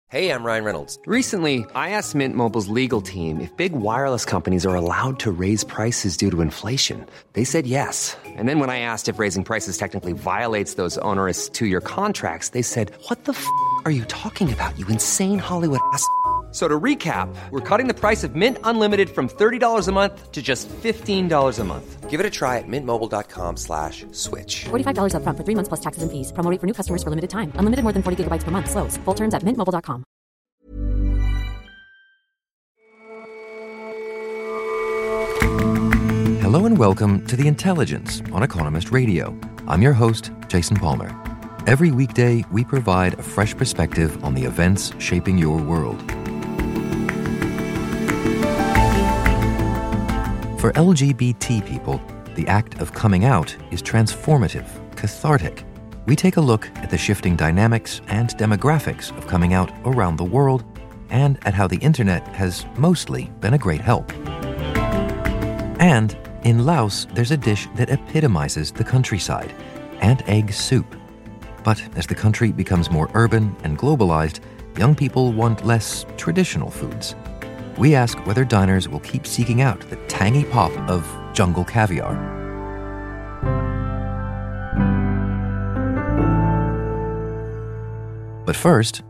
Hey, I'm Ryan Reynolds. Recently, I asked Mint Mobile's legal team if big wireless companies are allowed to raise prices due to inflation. They said yes. And then when I asked if raising prices technically violates those onerous two-year contracts, they said, "What the f*** are you talking about, you insane Hollywood ass?" So to recap, we're cutting the price of Mint Unlimited from $30 a month to just $15 a month. Give it a try at mintmobile.com/switch. $45 up front for 3 months plus taxes and fees. Promo rate for new customers for limited time. Unlimited more than 40 gigabytes per month. Slows full terms at mintmobile.com. Hello and welcome to The Intelligence on Economist Radio. I'm your host, Jason Palmer. Every weekday, we provide a fresh perspective on the events shaping your world. For LGBT people, the act of coming out is transformative, cathartic. We take a look at the shifting dynamics and demographics of coming out around the world and at how the internet has mostly been a great help. And in Laos, there's a dish that epitomizes the countryside, ant egg soup. But as the country becomes more urban and globalized, young people want less traditional foods. We ask whether diners will keep seeking out the tangy pop of jungle caviar. But first,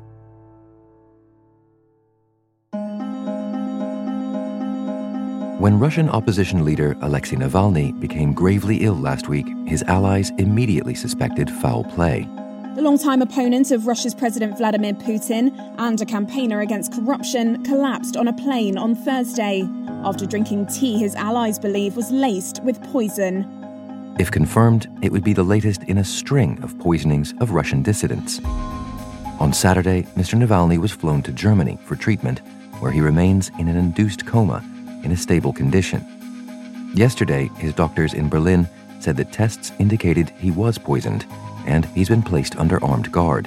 when Russian opposition leader Alexei Navalny became gravely ill last week, his allies immediately suspected foul play. The longtime opponent of Russia's President Vladimir Putin and a campaigner against corruption collapsed on a plane on Thursday after drinking tea his allies believe was laced with poison. If confirmed, it would be the latest in a string of poisonings of Russian dissidents. On Saturday, Mr. Navalny was flown to Germany for treatment, where he remains in an induced coma in a stable condition. Yesterday, his doctors in Berlin said that tests indicated he was poisoned, and he's been placed under armed guard.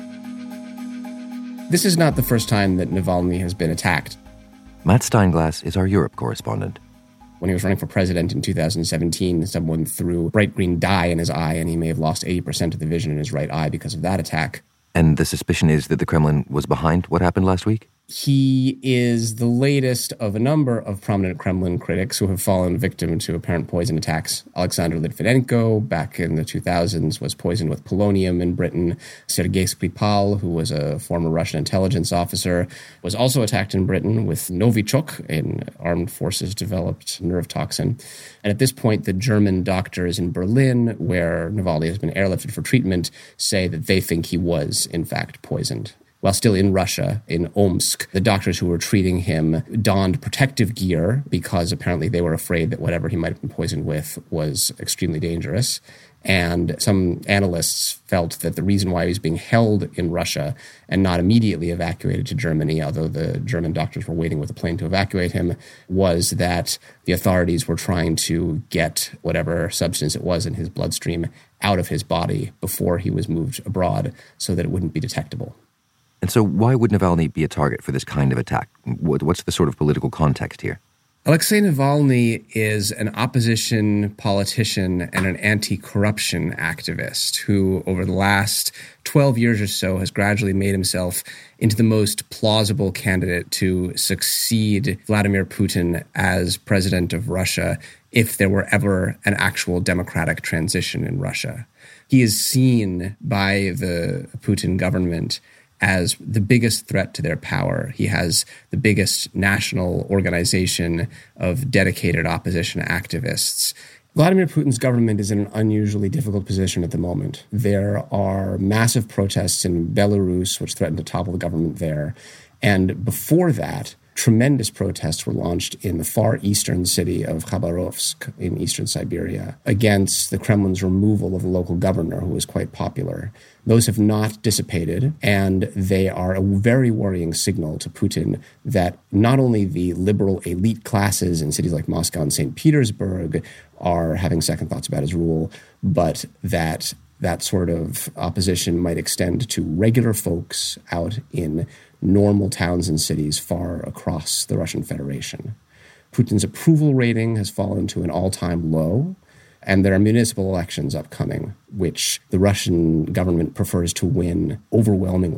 This is not the first time that Navalny has been attacked. Matt Steinglass is our Europe correspondent. When he was running for president in 2017, someone threw bright green dye in his eye, and he may have lost 80% of the vision in his right eye because of that attack. And the suspicion is that the Kremlin was behind what happened last week? He is the latest of a number of prominent Kremlin critics who have fallen victim to apparent poison attacks. Alexander Litvinenko, back in the 2000s, was poisoned with polonium in Britain. Sergei Skripal, who was a former Russian intelligence officer, was also attacked in Britain with Novichok, an armed forces-developed nerve toxin. And at this point, the German doctors in Berlin, where Navalny has been airlifted for treatment, say that they think he was, in fact, poisoned. While still in Russia, in Omsk, the doctors who were treating him donned protective gear because apparently they were afraid that whatever he might have been poisoned with was extremely dangerous. And some analysts felt that the reason why he was being held in Russia and not immediately evacuated to Germany, although the German doctors were waiting with a plane to evacuate him, was that the authorities were trying to get whatever substance it was in his bloodstream out of his body before he was moved abroad so that it wouldn't be detectable. And so why would Navalny be a target for this kind of attack? What's the sort of political context here? Alexei Navalny is an opposition politician and an anti-corruption activist who, over the last 12 years or so, has gradually made himself into the most plausible candidate to succeed Vladimir Putin as president of Russia if there were ever an actual democratic transition in Russia. He is seen by the Putin government as the biggest threat to their power. He has the biggest national organization of dedicated opposition activists. Vladimir Putin's government is in an unusually difficult position at the moment. There are massive protests in Belarus, which threaten to topple the government there. And before that, tremendous protests were launched in the far eastern city of Khabarovsk in eastern Siberia against the Kremlin's removal of a local governor who was quite popular. Those have not dissipated, and they are a very worrying signal to Putin that not only the liberal elite classes in cities like Moscow and St. Petersburg are having second thoughts about his rule, but that sort of opposition might extend to regular folks out in normal towns and cities far across the Russian Federation. Putin's approval rating has fallen to an all-time low, and there are municipal elections upcoming, which the Russian government prefers to win overwhelmingly.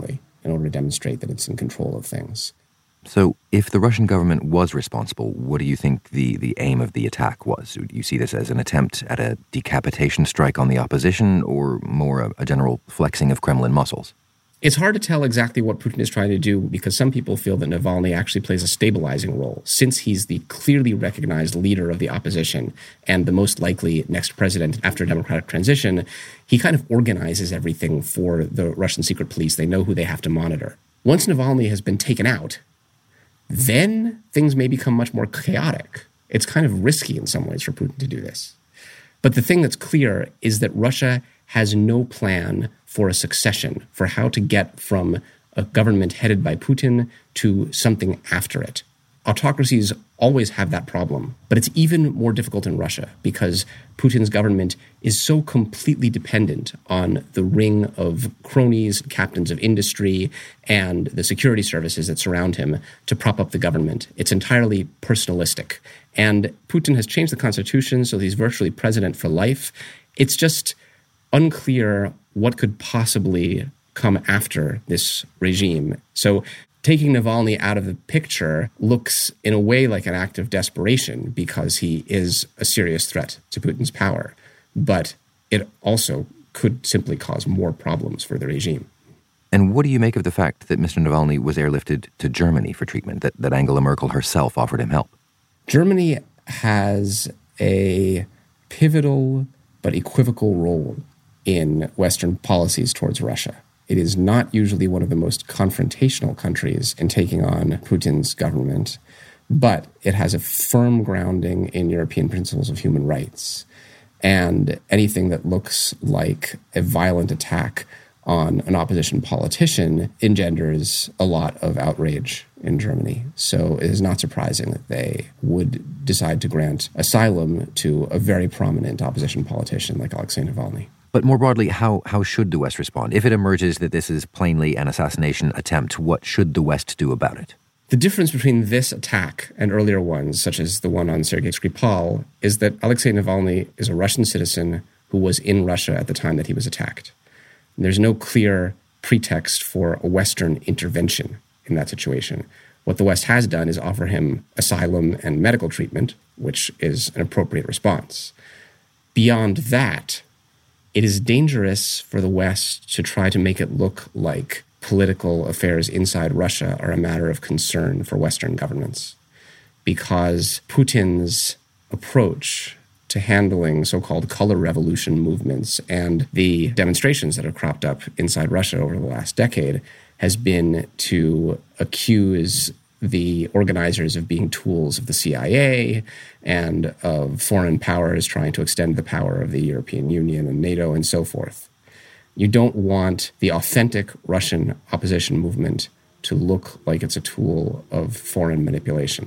in order to demonstrate that it's in control of things. So if the Russian government was responsible, what do you think the aim of the attack was? Do you see this as an attempt at a decapitation strike on the opposition, or more a general flexing of Kremlin muscles? It's hard to tell exactly what Putin is trying to do, because some people feel that Navalny actually plays a stabilizing role. Since he's the clearly recognized leader of the opposition and the most likely next president after a democratic transition, he kind of organizes everything for the Russian secret police. They know who they have to monitor. Once Navalny has been taken out, then things may become much more chaotic. It's kind of risky in some ways for Putin to do this. But the thing that's clear is that Russia has no plan for a succession, for how to get from a government headed by Putin to something after it. Autocracies always have that problem, but it's even more difficult in Russia because Putin's government is so completely dependent on the ring of cronies, captains of industry, and the security services that surround him to prop up the government. It's entirely personalistic. And Putin has changed the constitution, so he's virtually president for life. It's just unclear what could possibly come after this regime. So taking Navalny out of the picture looks in a way like an act of desperation because he is a serious threat to Putin's power. But it also could simply cause more problems for the regime. And what do you make of the fact that Mr. Navalny was airlifted to Germany for treatment, that Angela Merkel herself offered him help? Germany has a pivotal but equivocal role in Western policies towards Russia. It is not usually one of the most confrontational countries in taking on Putin's government, but it has a firm grounding in European principles of human rights. And anything that looks like a violent attack on an opposition politician engenders a lot of outrage in Germany. So it is not surprising that they would decide to grant asylum to a very prominent opposition politician like Alexei Navalny. But more broadly, how should the West respond? If it emerges that this is plainly an assassination attempt, what should the West do about it? The difference between this attack and earlier ones, such as the one on Sergei Skripal, is that Alexei Navalny is a Russian citizen who was in Russia at the time that he was attacked. And there's no clear pretext for a Western intervention in that situation. What the West has done is offer him asylum and medical treatment, which is an appropriate response. Beyond that, it is dangerous for the West to try to make it look like political affairs inside Russia are a matter of concern for Western governments, because Putin's approach to handling so-called color revolution movements and the demonstrations that have cropped up inside Russia over the last decade has been to accuse the organizers of being tools of the CIA and of foreign powers trying to extend the power of the European Union and NATO and so forth. You don't want the authentic Russian opposition movement to look like it's a tool of foreign manipulation.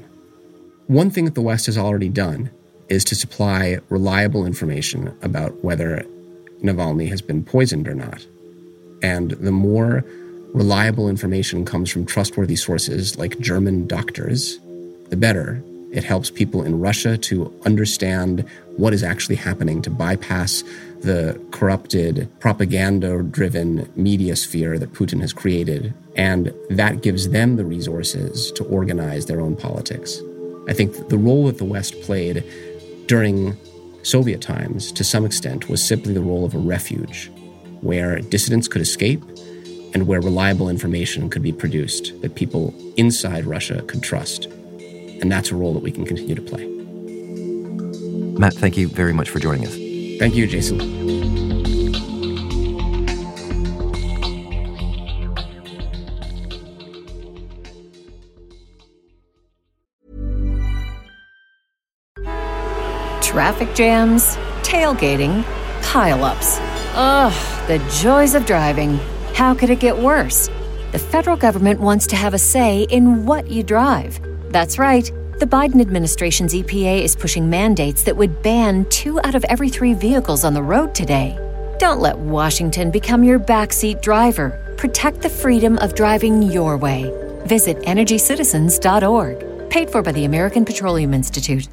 One thing that the West has already done is to supply reliable information about whether Navalny has been poisoned or not. And the more reliable information comes from trustworthy sources like German doctors, the better. It helps people in Russia to understand what is actually happening, to bypass the corrupted, propaganda-driven media sphere that Putin has created. And that gives them the resources to organize their own politics. I think the role that the West played during Soviet times, to some extent, was simply the role of a refuge, where dissidents could escape and where reliable information could be produced that people inside Russia could trust. And that's a role that we can continue to play. Matt, thank you very much for joining us. Thank you, Jason. Traffic jams, tailgating, pile-ups. Ugh, the joys of driving. How could it get worse? The federal government wants to have a say in what you drive. That's right. The Biden administration's EPA is pushing mandates that would ban 2 out of every 3 vehicles on the road today. Don't let Washington become your backseat driver. Protect the freedom of driving your way. Visit EnergyCitizens.org. Paid for by the American Petroleum Institute.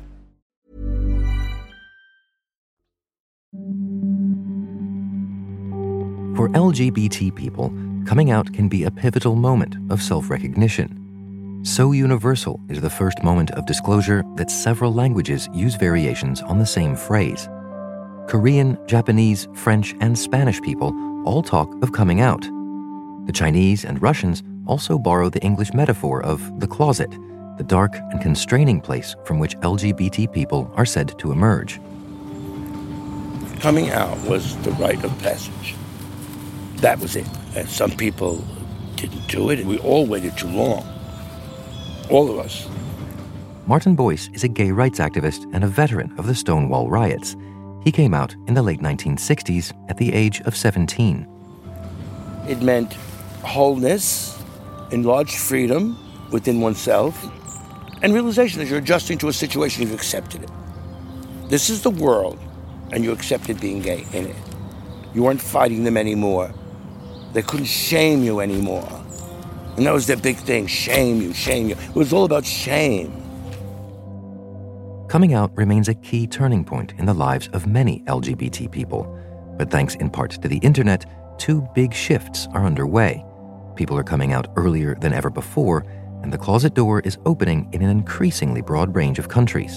For LGBT people, coming out can be a pivotal moment of self-recognition. So universal is the first moment of disclosure that several languages use variations on the same phrase. Korean, Japanese, French, and Spanish people all talk of coming out. The Chinese and Russians also borrow the English metaphor of the closet, the dark and constraining place from which LGBT people are said to emerge. Coming out was the rite of passage. That was it. And some people didn't do it. We all waited too long. All of us. Martin Boyce is a gay rights activist and a veteran of the Stonewall riots. He came out in the late 1960s at the age of 17. It meant wholeness, enlarged freedom within oneself, and realization that you're adjusting to a situation, you've accepted it. This is the world, and you accepted being gay in it. You weren't fighting them anymore. They couldn't shame you anymore. And that was their big thing, shame you, shame you. It was all about shame. Coming out remains a key turning point in the lives of many LGBT people. But thanks in part to the internet, two big shifts are underway. People are coming out earlier than ever before, and the closet door is opening in an increasingly broad range of countries.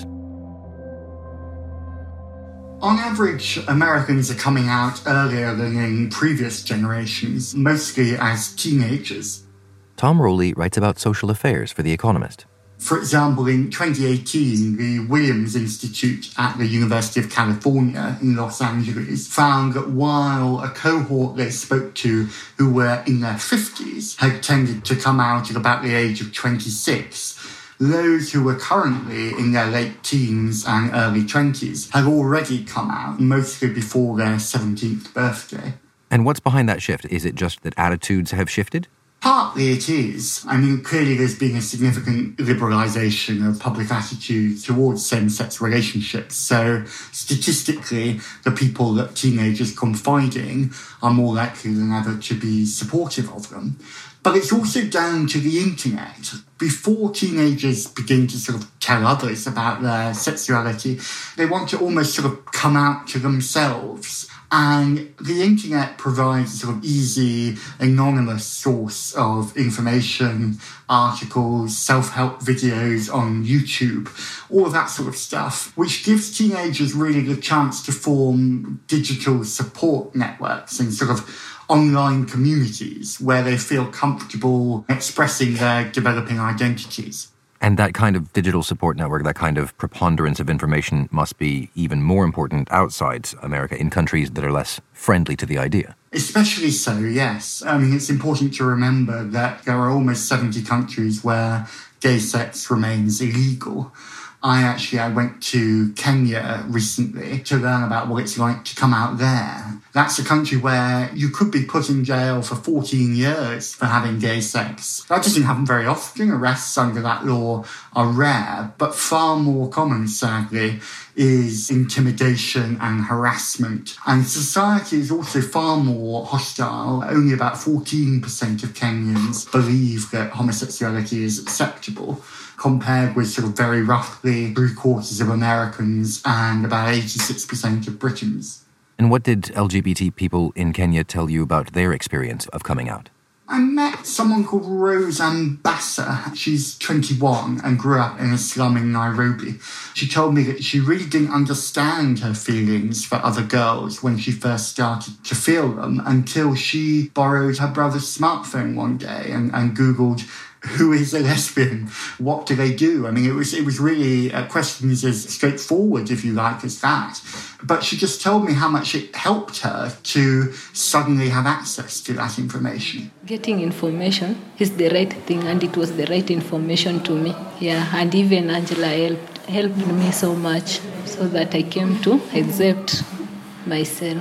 On average, Americans are coming out earlier than in previous generations, mostly as teenagers. Tom Rowley writes about social affairs for The Economist. For example, in 2018, the Williams Institute at the University of California in Los Angeles found that while a cohort they spoke to who were in their 50s had tended to come out at about the age of 26, those who were currently in their late teens and early 20s had already come out, mostly before their 17th birthday. And what's behind that shift? Is it just that attitudes have shifted? Partly it is. I mean, clearly there's been a significant liberalisation of public attitudes towards same-sex relationships. So statistically, the people that teenagers confide in are more likely than ever to be supportive of them. But it's also down to the internet. Before teenagers begin to sort of tell others about their sexuality, they want to almost sort of come out to themselves. And the internet provides a sort of easy, anonymous source of information, articles, self-help videos on YouTube, all of that sort of stuff, which gives teenagers really the chance to form digital support networks and sort of online communities where they feel comfortable expressing their developing identities. And that kind of digital support network, that kind of preponderance of information must be even more important outside America, in countries that are less friendly to the idea. Especially so, yes. I mean, it's important to remember that there are almost 70 countries where gay sex remains illegal. I went to Kenya recently to learn about what it's like to come out there. That's a country where you could be put in jail for 14 years for having gay sex. That doesn't happen very often. Arrests under that law are rare, but far more common, sadly, is intimidation and harassment. And society is also far more hostile. Only about 14% of Kenyans believe that homosexuality is acceptable, compared with sort of very roughly 3/4 of Americans and about 86% of Britons. And what did LGBT people in Kenya tell you about their experience of coming out? I met someone called Rose Ambassa. She's 21 and grew up in a slum in Nairobi. She told me that she really didn't understand her feelings for other girls when she first started to feel them until she borrowed her brother's smartphone one day and Googled, who is a lesbian? What do they do? I mean, it was really questions as straightforward, if you like, as that. But she just told me how much it helped her to suddenly have access to that information. Getting information is the right thing, and it was the right information to me. Yeah, and even Angela helped me so much so that I came to accept myself.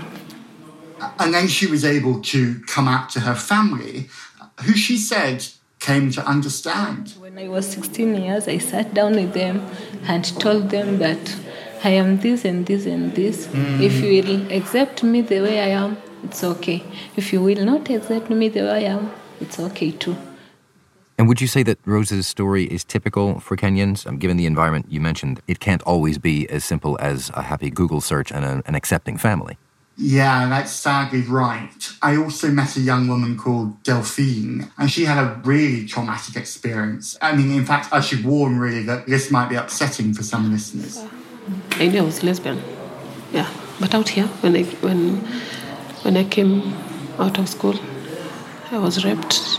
And then she was able to come out to her family, who she said came to understand. When I was 16 years, I sat down with them and told them that I am this and this and this. If you will accept me the way I am, it's okay. If you will not accept me the way I am, it's okay too. And would you say that Rose's story is typical for Kenyans? Given the environment you mentioned, it can't always be as simple as a happy Google search and an accepting family. Yeah, that's sadly right. I also met a young woman called Delphine, and she had a really traumatic experience. I mean, in fact, I should warn really that this might be upsetting for some listeners. I knew I was lesbian, yeah. But out here, when I came out of school, I was raped.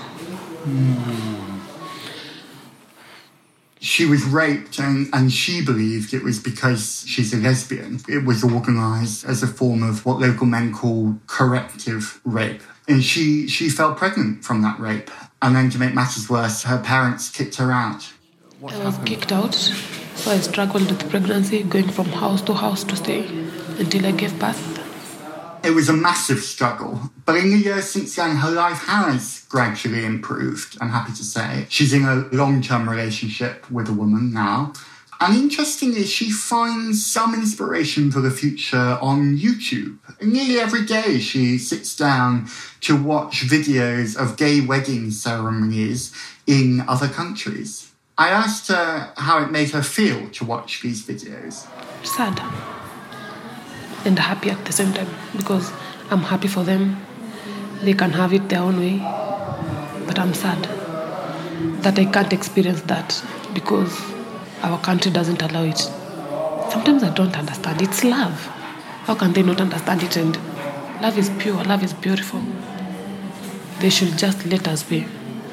She was raped, and she believed it was because she's a lesbian. It was organised as a form of what local men call corrective rape. And she fell pregnant from that rape. And then to make matters worse, her parents kicked her out. I was kicked out, so I struggled with pregnancy, going from house to stay until I gave birth. It was a massive struggle, but in the years since then, her life has gradually improved, I'm happy to say. She's in a long-term relationship with a woman now. And interestingly, she finds some inspiration for the future on YouTube. And nearly every day she sits down to watch videos of gay wedding ceremonies in other countries. I asked her how it made her feel to watch these videos. Sad. And happy at the same time, because I'm happy for them. They can have it their own way. But I'm sad that I can't experience that because our country doesn't allow it. Sometimes I don't understand. It's love. How can they not understand it? And love is pure. Love is beautiful. They should just let us be.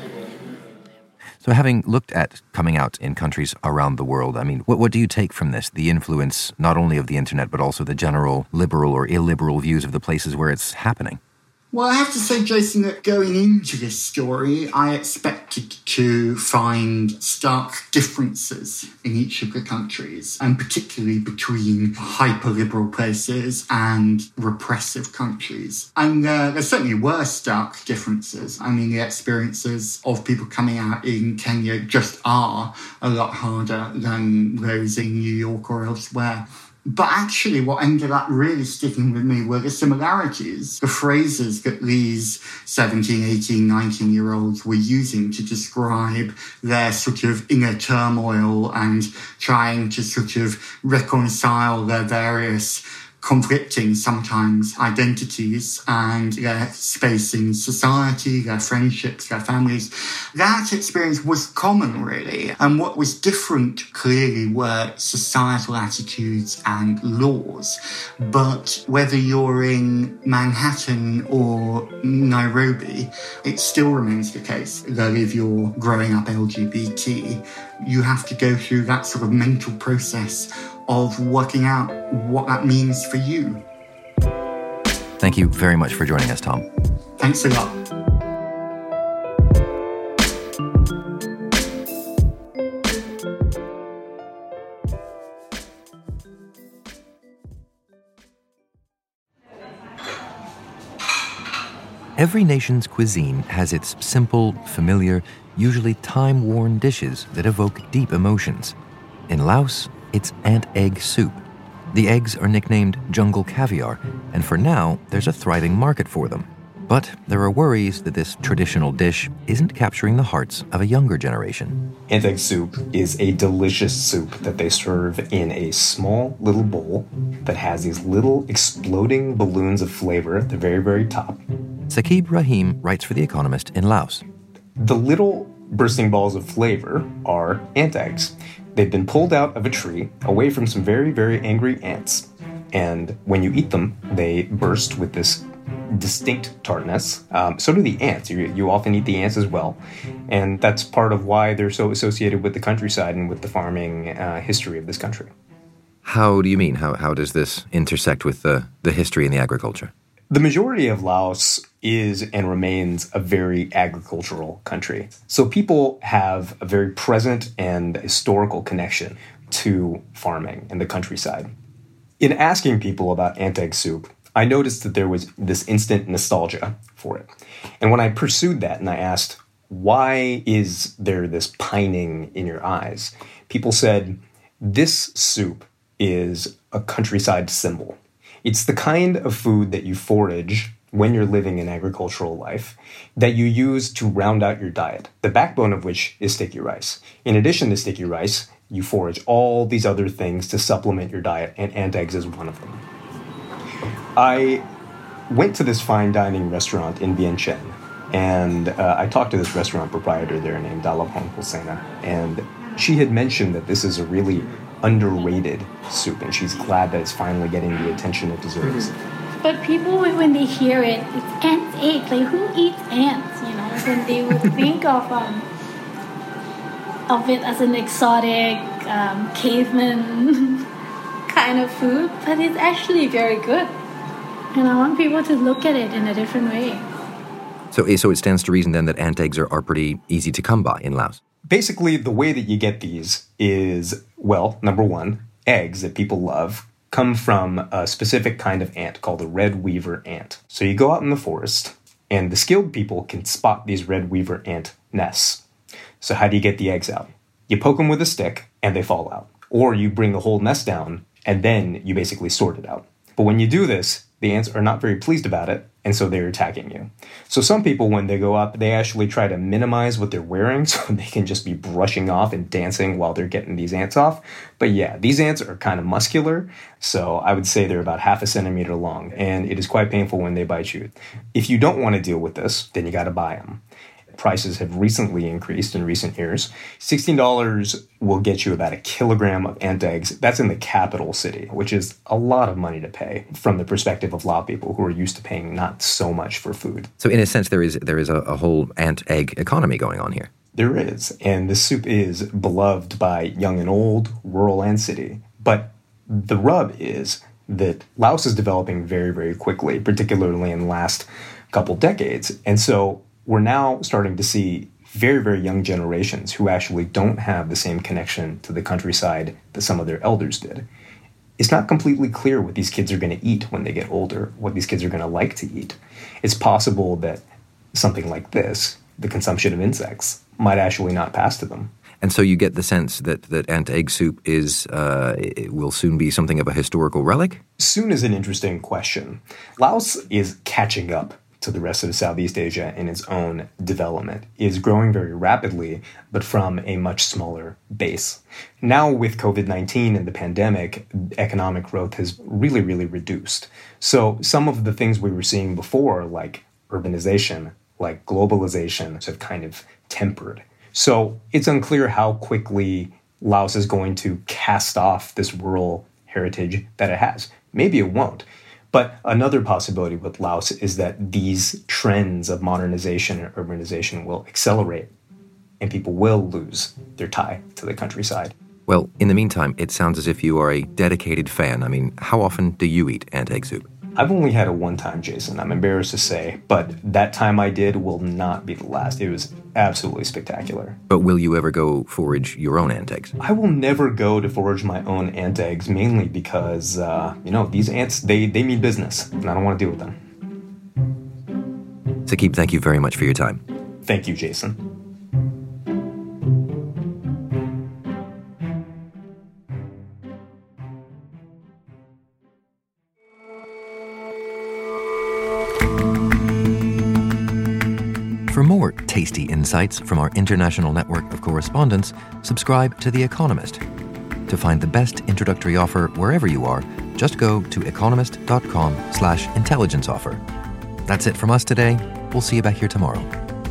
So having looked at coming out in countries around the world, I mean, what do you take from this? The influence not only of the internet, but also the general liberal or illiberal views of the places where it's happening? Well, I have to say, Jason, that going into this story, I expected to find stark differences in each of the countries, and particularly between hyper-liberal places and repressive countries. And there certainly were stark differences. I mean, the experiences of people coming out in Kenya just are a lot harder than those in New York or elsewhere. But actually what ended up really sticking with me were the similarities, the phrases that these 17, 18, 19-year-olds were using to describe their sort of inner turmoil and trying to sort of reconcile their various conflicting, sometimes, identities and their space in society, their friendships, their families. That experience was common, really. And what was different, clearly, were societal attitudes and laws. But whether you're in Manhattan or Nairobi, it still remains the case that if you're growing up LGBT, you have to go through that sort of mental process of working out what that means for you. Thank you very much for joining us, Tom. Thanks a lot. Every nation's cuisine has its simple, familiar, usually time-worn dishes that evoke deep emotions. In Laos, it's ant egg soup. The eggs are nicknamed jungle caviar, and for now, there's a thriving market for them. But there are worries that this traditional dish isn't capturing the hearts of a younger generation. Ant egg soup is a delicious soup that they serve in a small little bowl that has these little exploding balloons of flavor at the very, very top. Saqib Rahim writes for The Economist in Laos. The little bursting balls of flavor are ant eggs. They've been pulled out of a tree away from some very, very angry ants. And when you eat them, they burst with this distinct tartness. So do the ants. You often eat the ants as well. And that's part of why they're so associated with the countryside and with the farming history of this country. How do you mean? How does this intersect with the history and the agriculture? The majority of Laos is and remains a very agricultural country. So people have a very present and historical connection to farming and the countryside. In asking people about ant egg soup, I noticed that there was this instant nostalgia for it. And when I pursued that and I asked, why is there this pining in your eyes? People said, this soup is a countryside symbol. It's the kind of food that you forage when you're living an agricultural life that you use to round out your diet, the backbone of which is sticky rice. In addition to sticky rice, you forage all these other things to supplement your diet, and ant eggs is one of them. I went to this fine dining restaurant in Vientiane, and I talked to this restaurant proprietor there named Dalabhong Hosseina, and she had mentioned that this is a really underrated soup, and she's glad that it's finally getting the attention it deserves. But people, when they hear it, it's ant egg. Like, who eats ants? You know, when they would think of it as an exotic caveman kind of food, but it's actually very good. And I want people to look at it in a different way. So it stands to reason then that ant eggs are pretty easy to come by in Laos. Basically, the way that you get these is, well, number one, eggs that people love come from a specific kind of ant called the red weaver ant. So you go out in the forest, and the skilled people can spot these red weaver ant nests. So how do you get the eggs out? You poke them with a stick, and they fall out. Or you bring the whole nest down, and then you basically sort it out. But when you do this, the ants are not very pleased about it, and so they're attacking you. So some people, when they go up, they actually try to minimize what they're wearing so they can just be brushing off and dancing while they're getting these ants off. But yeah, these ants are kind of muscular, so I would say they're about 0.5 centimeter long, and it is quite painful when they bite you. If you don't want to deal with this, then you got to buy them. Prices have recently increased in recent years. $16 will get you about 1 kilogram of ant eggs. That's in the capital city, which is a lot of money to pay from the perspective of Lao people who are used to paying not so much for food. So in a sense, there is a whole ant egg economy going on here. There is, and this soup is beloved by young and old, rural and city. But the rub is that Laos is developing very, very quickly, particularly in the last couple decades. And so we're now starting to see very, very young generations who actually don't have the same connection to the countryside that some of their elders did. It's not completely clear what these kids are going to eat when they get older, what these kids are going to like to eat. It's possible that something like this, the consumption of insects, might actually not pass to them. And so you get the sense that ant egg soup it will soon be something of a historical relic? Soon is an interesting question. Laos is catching up to the rest of Southeast Asia in its own development. It is growing very rapidly, but from a much smaller base. Now with COVID-19 and the pandemic, economic growth has really, really reduced. So some of the things we were seeing before, like urbanization, like globalization, have kind of tempered. So it's unclear how quickly Laos is going to cast off this rural heritage that it has. Maybe it won't. But another possibility with Laos is that these trends of modernization and urbanization will accelerate, and people will lose their tie to the countryside. Well, in the meantime, it sounds as if you are a dedicated fan. I mean, how often do you eat ant egg soup? I've only had it one time, Jason. I'm embarrassed to say, but that time I did will not be the last. It was absolutely spectacular. But will you ever go forage your own ant eggs? I will never go to forage my own ant eggs, mainly because, these ants, they mean business, and I don't want to deal with them. Saqib, thank you very much for your time. Thank you, Jason. For more tasty insights from our international network of correspondents, subscribe to The Economist. To find the best introductory offer wherever you are, just go to economist.com/intelligence offer. That's it from us today. We'll see you back here tomorrow.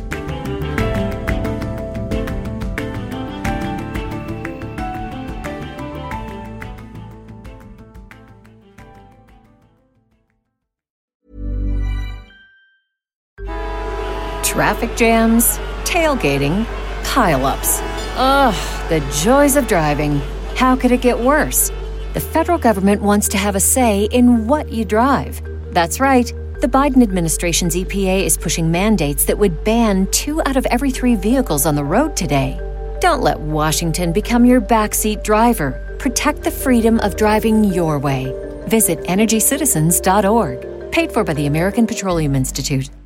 Traffic jams, tailgating, pile-ups. Ugh, the joys of driving. How could it get worse? The federal government wants to have a say in what you drive. That's right. The Biden administration's EPA is pushing mandates that would ban 2 out of every 3 vehicles on the road today. Don't let Washington become your backseat driver. Protect the freedom of driving your way. Visit EnergyCitizens.org. Paid for by the American Petroleum Institute.